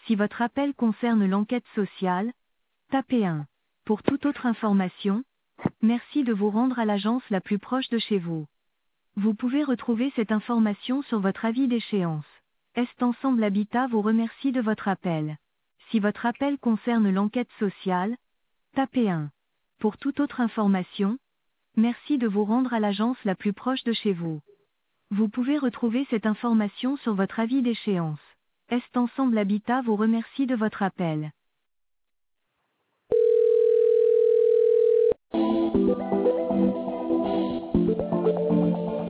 Si votre appel concerne l'enquête sociale, tapez 1. Pour toute autre information, merci de vous rendre à l'agence la plus proche de chez vous. Vous pouvez retrouver cette information sur votre avis d'échéance. Est Ensemble Habitat vous remercie de votre appel. Si votre appel concerne l'enquête sociale, tapez 1. Pour toute autre information, merci de vous rendre à l'agence la plus proche de chez vous. Vous pouvez retrouver cette information sur votre avis d'échéance. Est Ensemble Habitat vous remercie de votre appel.